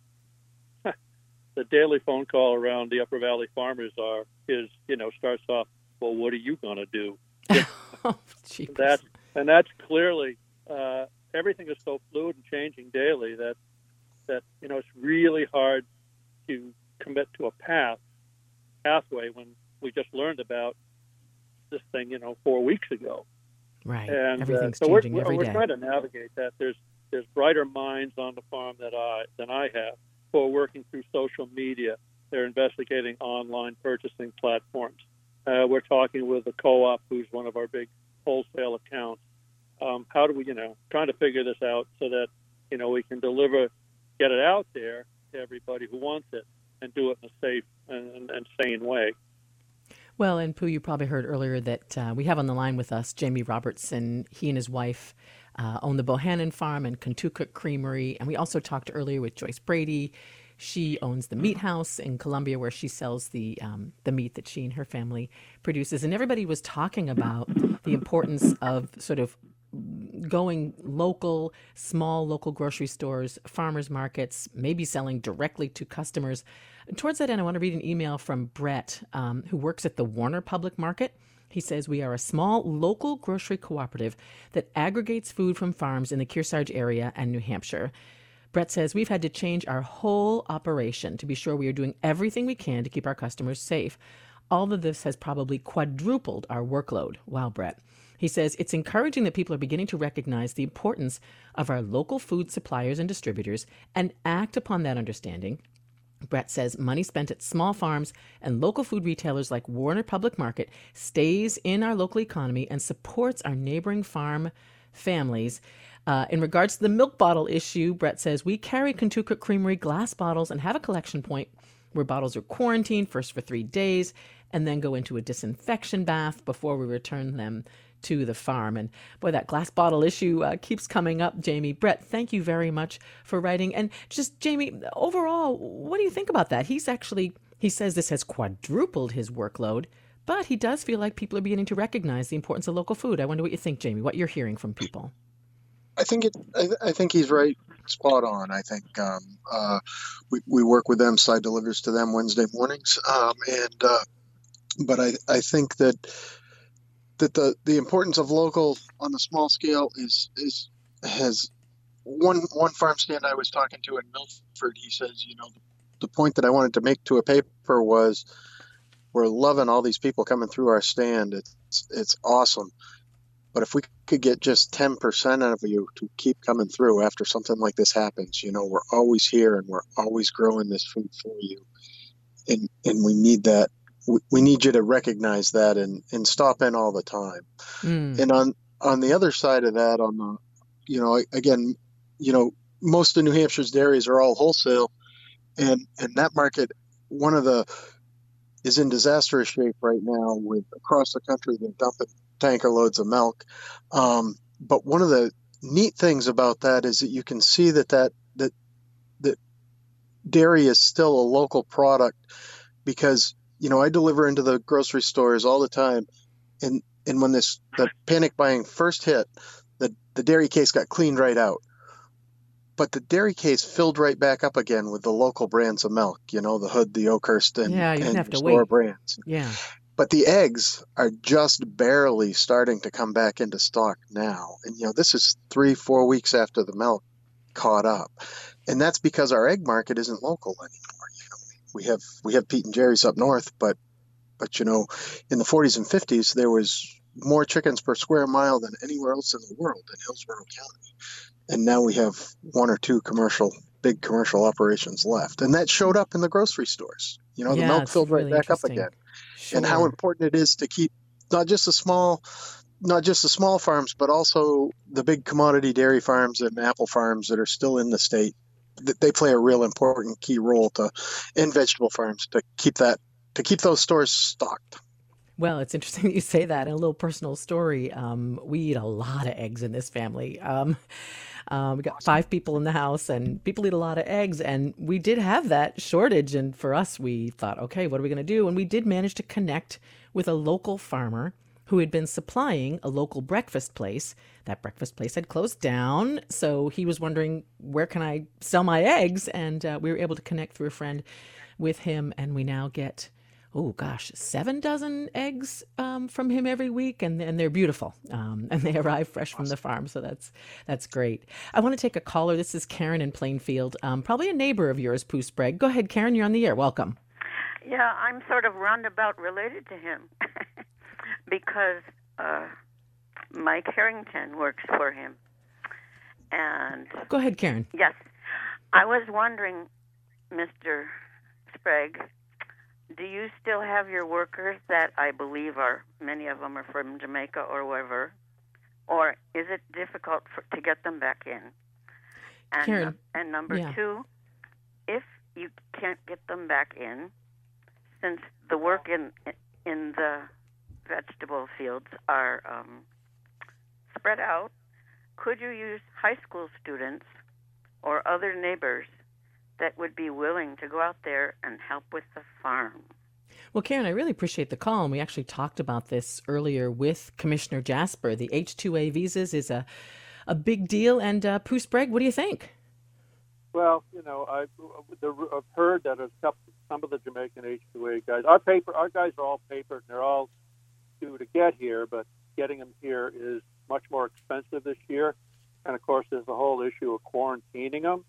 uh, the daily phone call around the Upper Valley farmers are, is, you know, starts off, well, what are you going to do? Oh, jeepers. That's, and that's clearly, uh, everything is so fluid and changing daily that, that, you know, it's really hard to commit to a path, pathway when we just learned about this thing, you know, four weeks ago. Right. And Everything's uh, so changing we're, every we're day. trying to navigate that. There's there's brighter minds on the farm that I than I have who are working through social media. They're investigating online purchasing platforms. Uh, we're talking with a co-op who's one of our big wholesale accounts. Um, how do we, you know, trying to figure this out so that, you know, we can deliver, get it out there to everybody who wants it and do it in a safe and, and, and sane way. Well, and Pooh, you probably heard earlier that uh, we have on the line with us Jamie Robertson. He and his wife uh, own the Bohannon Farm and Kentucket Creamery. And we also talked earlier with Joyce Brady. She owns the Meat House in Columbia, where she sells the um, the meat that she and her family produces. And everybody was talking about the importance of sort of going local, small local grocery stores, farmers markets, maybe selling directly to customers. And towards that end, I want to read an email from Brett, um, who works at the Warner Public Market. He says, we are a small local grocery cooperative that aggregates food from farms in the Kearsarge area and New Hampshire. Brett says, we've had to change our whole operation to be sure we are doing everything we can to keep our customers safe. All of this has probably quadrupled our workload. Wow, Brett. He says, it's encouraging that people are beginning to recognize the importance of our local food suppliers and distributors and act upon that understanding. Brett says money spent at small farms and local food retailers like Warner Public Market stays in our local economy and supports our neighboring farm families. Uh, in regards to the milk bottle issue, Brett says, we carry Kentucket Creamery glass bottles and have a collection point where bottles are quarantined first for three days and then go into a disinfection bath before we return them to the farm. And boy, that glass bottle issue uh, keeps coming up, Jamie. Brett, thank you very much for writing. And just, Jamie, overall, what do you think about that? He's actually, he says this has quadrupled his workload, but he does feel like people are beginning to recognize the importance of local food. I wonder what you think, Jamie, what you're hearing from people. I think it. I, I think he's right, spot on. I think um, uh, we we work with them. Side delivers to them Wednesday mornings, um, and uh, but I I think that that the the importance of local on the small scale is is has one one farm stand I was talking to in Milford. He says, you know, the, the point that I wanted to make to a paper was we're loving all these people coming through our stand. It's it's awesome. But if we could get just ten percent of you to keep coming through after something like this happens, you know, we're always here and we're always growing this food for you. And and we need that. We, we need you to recognize that and, and stop in all the time. Mm. And on, on the other side of that, on the, you know, again, you know, most of New Hampshire's dairies are all wholesale. And, and that market, one of the, is in disastrous shape right now with across the country, they're dumping tanker loads of milk. Um, but one of the neat things about that is that you can see that that, that, that dairy is still a local product because, you know, I deliver into the grocery stores all the time. And, and when this, the panic buying first hit, the, the dairy case got cleaned right out. but the dairy case filled right back up again with the local brands of milk, you know, the Hood, the Oakhurst, and, Yeah, you didn't and have your to store wait. brands. Yeah. But the eggs are just barely starting to come back into stock now. And, you know, this is three, four weeks after the milk caught up. And that's because our egg market isn't local anymore. You know, we have we have Pete and Jerry's up north, but, but you know, in the forties and fifties, there was more chickens per square mile than anywhere else in the world in Hillsborough County. And now we have one or two commercial, big commercial operations left. And that showed up in the grocery stores. You know, the Yeah, milk it's filled right really back up interesting. again. Sure. And how important it is to keep not just the small, not just the small farms, but also the big commodity dairy farms and apple farms that are still in the state. They play a real important key role to, and vegetable farms to keep that, to keep those stores stocked. Well, it's interesting that you say that. And a little personal story. Um, we eat a lot of eggs in this family. Um, uh, we got five people in the house, and people eat a lot of eggs. And we did have that shortage. And for us, we thought, okay, what are we going to do? And we did manage to connect with a local farmer who had been supplying a local breakfast place. That breakfast place had closed down. So he was wondering, where can I sell my eggs? And uh, we were able to connect through a friend with him. And we now get oh gosh, seven dozen eggs um, from him every week, and and they're beautiful, um, and they arrive fresh from the farm. So that's that's great. I want to take a caller. This is Karen in Plainfield, um, probably a neighbor of yours, Pooh Sprague. Go ahead, Karen. You're on the air. Welcome. Yeah, I'm sort of roundabout related to him because uh, Mike Harrington works for him, and go ahead, Karen. Yes, I was wondering, Mister Sprague, do you still have your workers that I believe are, many of them are from Jamaica or wherever, or is it difficult for, to get them back in? And, Karen, uh, and number yeah. two, if you can't get them back in, since the work in in the vegetable fields are um, spread out, could you use high school students or other neighbors that would be willing to go out there and help with the farm? Well, Karen, I really appreciate the call. And we actually talked about this earlier with Commissioner Jasper. The H two A visas is a, a big deal. And uh, Pooh Sprague, what do you think? Well, you know, I've, I've heard that a couple, some of the Jamaican H two A guys, our paper, our guys are all papered, and they're all due to get here, but getting them here is much more expensive this year. And, of course, there's the whole issue of quarantining them.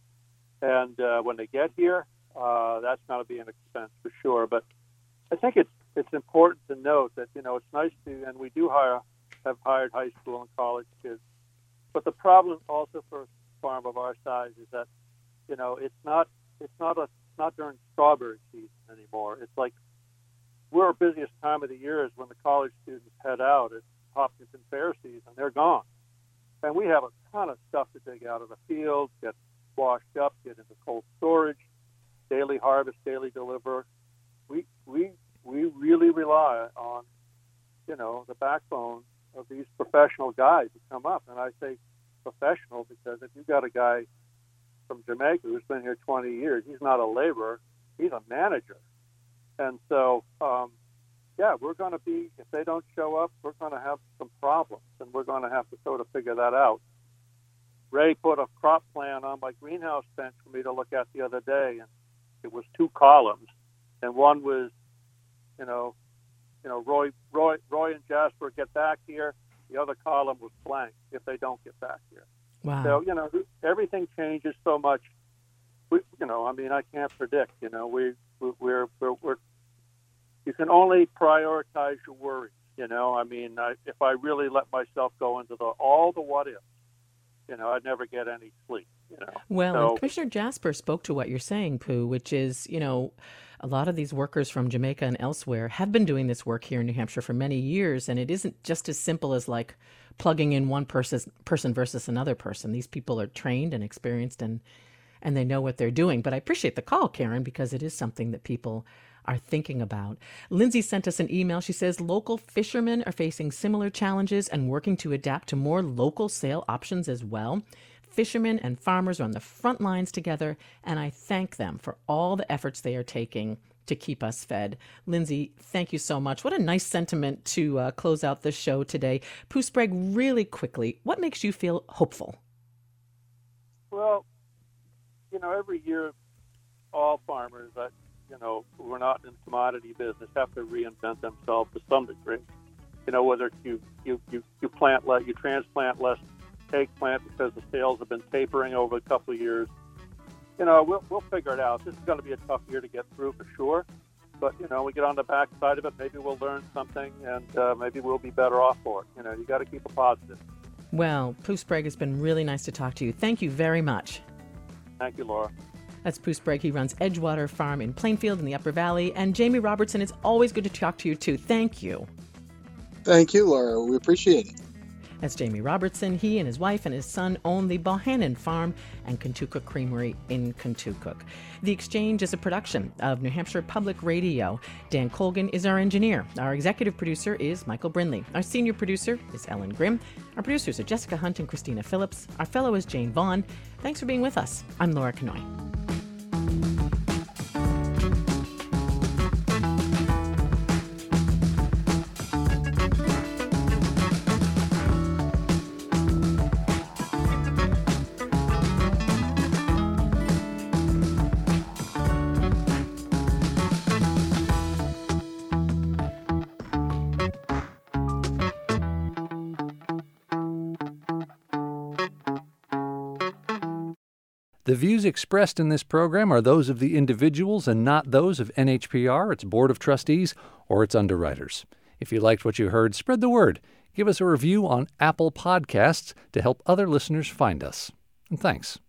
And uh, when they get here, uh, that's going to be an expense for sure. But I think it's it's important to note that, you know, it's nice to, and we do hire, have hired high school and college kids. But the problem also for a farm of our size is that, you know, it's not it's not a not during strawberry season anymore. It's like we're our busiest time of the year is when the college students head out at Hopkinton Fair season. They're gone, and we have a ton of stuff to dig out of the field, get washed up, get into cold storage, daily harvest, daily deliver. We we we really rely on, you know, the backbone of these professional guys who come up. And I say professional because if you've got a guy from Jamaica who's been here twenty years, he's not a laborer, he's a manager. And so, um, yeah, we're going to be, if they don't show up, we're going to have some problems, and we're going to have to sort of figure that out. Ray put a crop plan on my greenhouse bench for me to look at the other day, and it was two columns, and one was, you know, you know, Roy, Roy, Roy and Jasper get back here. The other column was blank if they don't get back here. Wow. So, you know, everything changes so much. We, you know, I mean, I can't predict. You know, we we're we're, we're you can only prioritize your worries. You know, I mean, I, if I really let myself go into the all the what ifs, you know, I'd never get any sleep, you know. Well, so, and Commissioner Jasper spoke to what you're saying, Pooh, which is, you know, a lot of these workers from Jamaica and elsewhere have been doing this work here in New Hampshire for many years, and it isn't just as simple as like plugging in one person person versus another person. These people are trained and experienced, and and they know what they're doing. But I appreciate the call, Karen, because it is something that people are thinking about. Lindsay sent us an email. She says local fishermen are facing similar challenges and working to adapt to more local sale options as well. Fishermen and farmers are on the front lines together, and I thank them for all the efforts they are taking to keep us fed. Lindsay, thank you so much. What a nice sentiment to uh, close out the show today. Pooh Sprague, really quickly, what makes you feel hopeful? Well, you know, every year, all farmers that, you know, who are not in the commodity business have to reinvent themselves to some degree. You know, whether you, you, you, you plant less, you transplant less eggplant because the sales have been tapering over a couple of years. You know, we'll, we'll figure it out. This is going to be a tough year to get through for sure. But, you know, we get on the back side of it, maybe we'll learn something, and uh, maybe we'll be better off for it. You know, you got to keep it positive. Well, Pooh Sprague, it's been really nice to talk to you. Thank you very much. Thank you, Laura. That's Pooh Sprague. He runs Edgewater Farm in Plainfield in the Upper Valley. And Jamie Robertson, it's always good to talk to you, too. Thank you. Thank you, Laura. We appreciate it. That's Jamie Robertson. He and his wife and his son own the Bohannon Farm and Kentucook Creamery in Kentucook. The Exchange is a production of New Hampshire Public Radio. Dan Colgan is our engineer. Our executive producer is Michael Brindley. Our senior producer is Ellen Grimm. Our producers are Jessica Hunt and Christina Phillips. Our fellow is Jane Vaughn. Thanks for being with us. I'm Laura Kanoy. The views expressed in this program are those of the individuals and not those of N H P R, its Board of Trustees, or its underwriters. If you liked what you heard, spread the word. Give us a review on Apple Podcasts to help other listeners find us. And thanks.